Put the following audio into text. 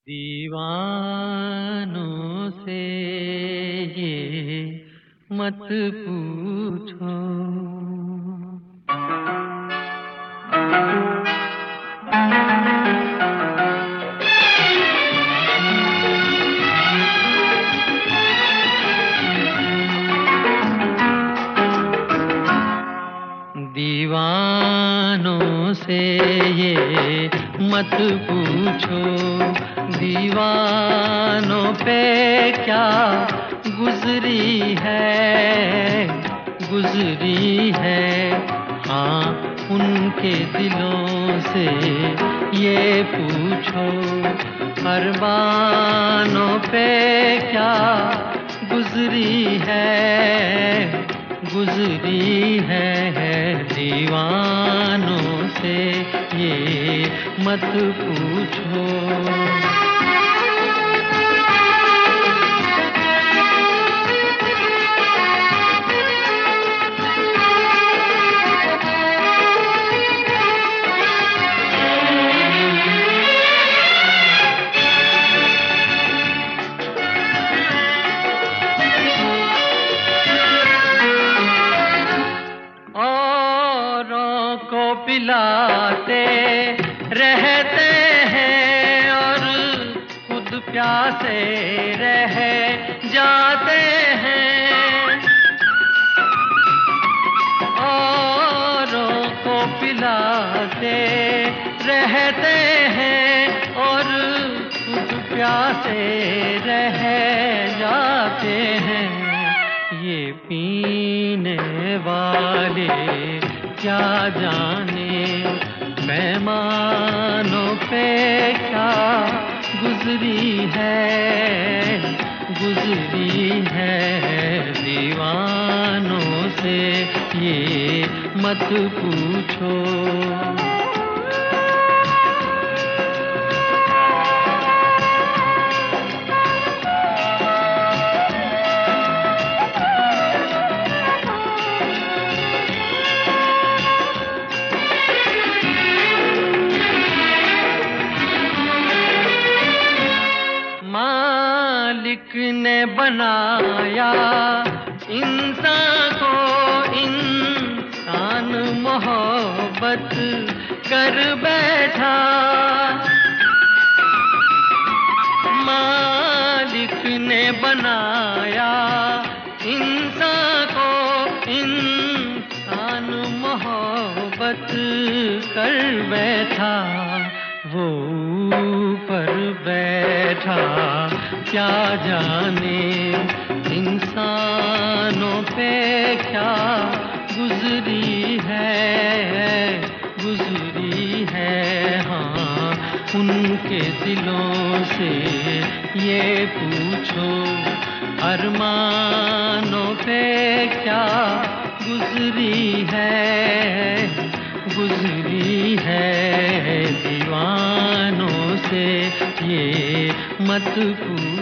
दीवानों से ये मत पूछो। दीवानों से ये मत पूछो, दीवानों पे क्या गुजरी है। हाँ, उनके दिलों से ये पूछो, अरमानों पे क्या गुजरी है। दीवानों से ये मत पूछो। को पिलाते रहते हैं और खुद प्यासे रह जाते हैं। औरों को पिलाते रहते हैं और खुद प्यासे रह जाते हैं। ये पीने वाले क्या जाने पैमानों पे क्या गुजरी है। दीवानों से ये मत पूछो। मालिक ने बनाया इंसान को, इंसान मोहब्बत कर बैठा। मालिक ने बनाया इंसान को, इंसान मोहब्बत कर बैठा। वो ऊपर बैठा क्या जाने इंसानों पे क्या गुजरी है। हाँ, उनके दिलों से ये पूछो, अरमानों पे क्या गुजरी है। दीवानों से ये मत पूछो।